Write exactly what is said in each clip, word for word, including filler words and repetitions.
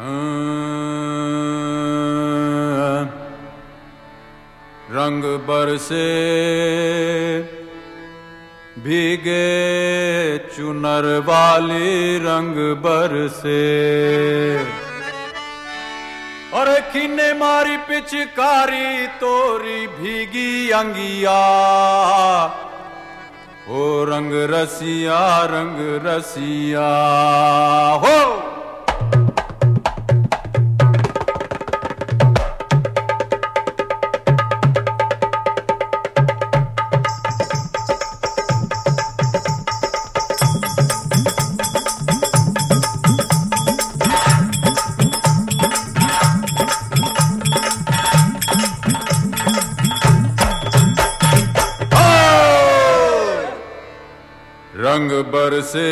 रंग बरसे भीगे चुनर वाली रंग बरसे। अरे किन्ने मारी पिचकारी तोरी भीगी अंगिया, ओ रंग रसिया रंग रसिया हो। रंग बरसे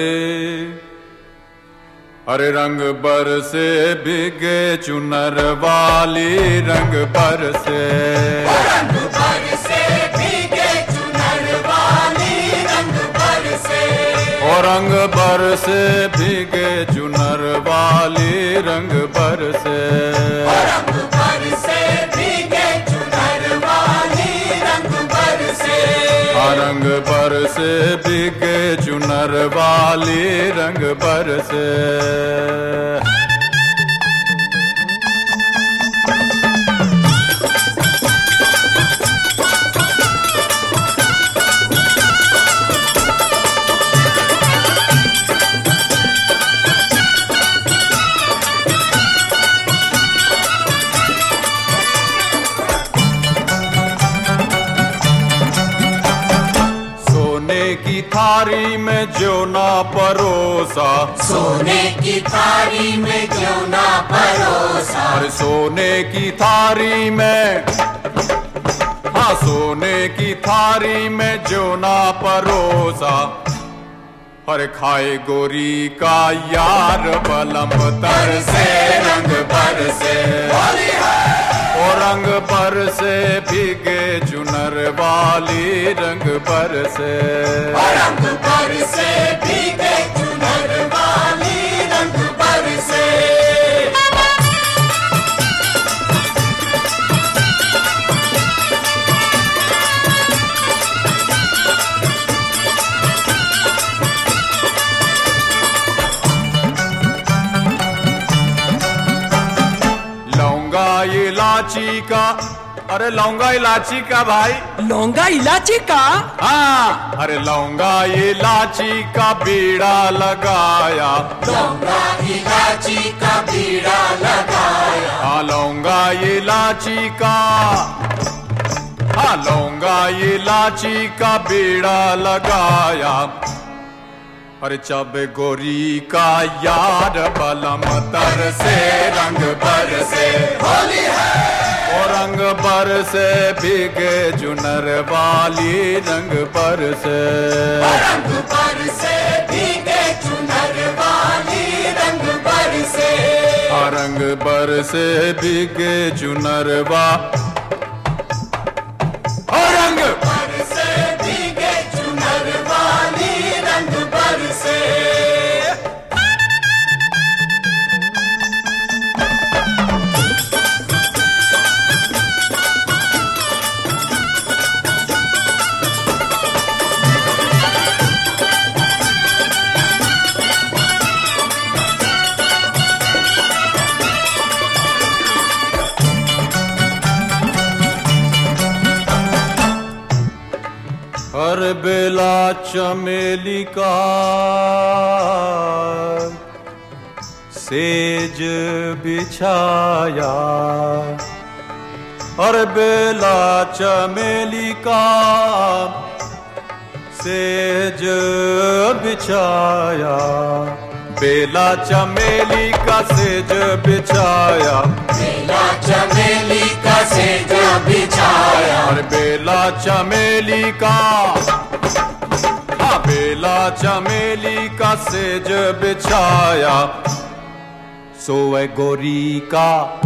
अरे रंग बरसे भीगे चुनर वाली रंग बरसे। रंग बरसे भीगे चुनर वाली रंग बरसे। ओ रंग बरसे भीगे चुनर वाली रंग बरसे। रंग बरसे भीगे चुनर वाली रंग बरसे। रंग बरसे भीगे चुनर वाली रंग बरसे। की थारी में जो ना परोसा, सोने की थारी में जो ना परोसा। अरे सोने की थारी में, हाँ सोने की थारी में जो ना परोसा। हर खाए गोरी का यार बलम तर से रंग बरसे। ओ रंग बरसे भीगे चुनर वाली रंग बरसे। रंग बरसे भीगे चुनर वाली रंग बरसे। इलाची का, अरे लौंगा इलाची का भाई। लौंगा इलाची का? हाँ अरे लौंगा इलाची का बीड़ा लगाया। लौंगा इलाची का बीड़ा लगाया। हाँ लौंगा इलाची का, हाँ लौंगा इलाची का बीड़ा लगाया। अरे चब गोरी का यार बलम तर से रंग बरसे। होली है ओ रंग बरसे भीगे चुनर वाली रंग बरसे। रंग बरसे भीगे चुनर वाली रंग बरसे। रंग बरसे भीगे चुनर वा रंग बरसे भीगे चुनर वाली रंग बरसे। हर बेला चमेली का सेज बिछाया। हर बेला चमेली का सेज बिछाया। बेला चमेली का सेज बिछाया। बेला चमेली का सेज बिछाया। और बेला चमेली का, हाँ बेला चमेली का सेज बिछाया। सोए गोरी का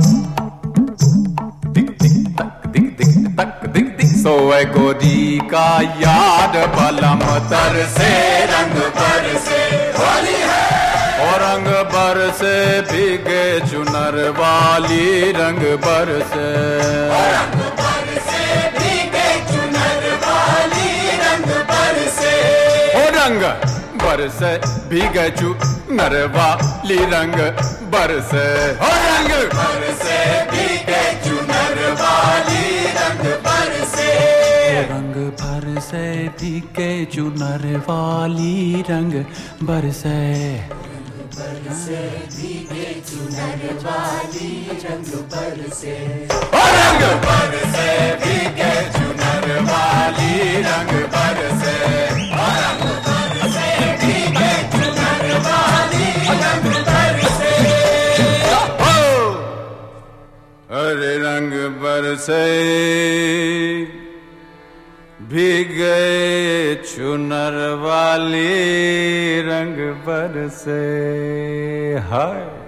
दिक दिक तक दिक दिक तक दिक दिक। सोए गोरी का याद बलम तर से रंग बरसे। होली है और रंग बरसे भीगे चुनर वाली रंग बरसे रंग बरसे भीगे चुनर वाली रंग बरसे ओ रंग बरसे भीगे चुनर वाली रंग बरसे ओ रंग बरसे भीगे चुनर वाली रंग बरसे रंग बरसे भीगे चुनर वाली रंग बरसे बरसे भीगे चुनर वाली रंग बरसे रंग बरसे भीगे चुनर वाली रंग बरसे रंग बरसे भीगे चुनर वाली रंग बरसे अरे रंग बरसे भीगे चुनर वाली रंग बरसे हाय।